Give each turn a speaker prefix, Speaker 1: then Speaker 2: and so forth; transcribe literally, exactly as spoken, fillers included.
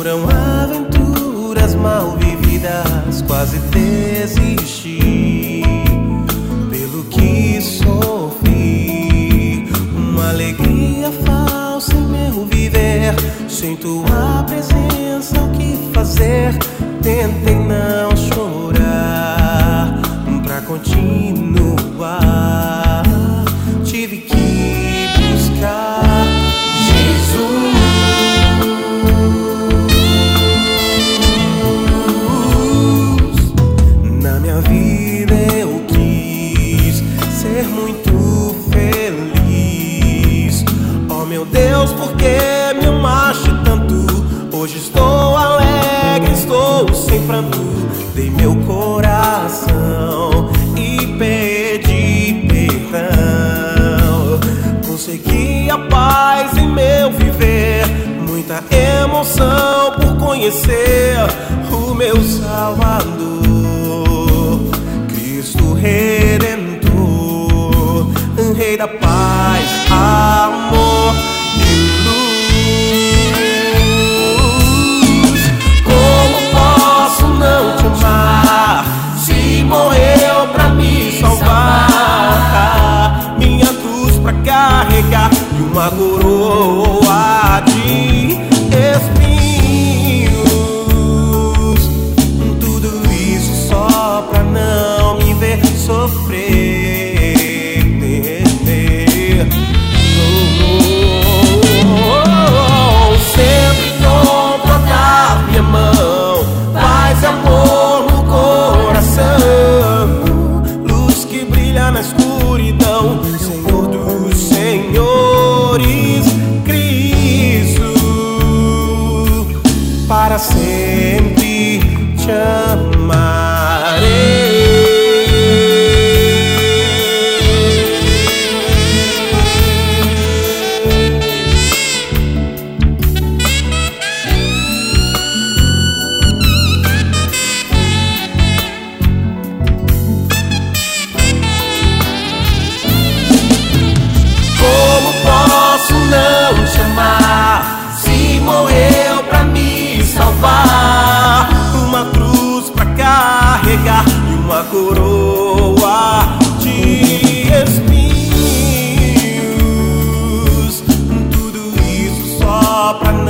Speaker 1: Foram aventuras mal vividas, quase desisti. Pelo que sofri, uma alegria falsa em meu viver. Sem tua presença, o que fazer? Tentei não chorar pra continuar. Tive que buscar Jesus. Na minha vida eu quis ser muito feliz. Oh meu Deus, por que me amaste tanto? Hoje estou alegre, estou sem pranto. Dei meu coração e pedi perdão. Consegui a paz em meu viver, muita emoção por conhecer o meu Salvador, Cristo Redentor, Rei da paz, amor e luz. Como posso não te amar se morreu pra me salvar? Minha cruz pra carregar e uma coroa de espinhos. Tudo isso só pra não me ver sofrer. Sempre pronto a dar minha mão, paz e amor no coração, luz que brilha na escuridão, Senhor dos senhores, Cristo, para sempre te amarei. Não te amar se morreu pra me salvar? Uma cruz pra carregar e uma coroa de espinhos. Tudo isso só pra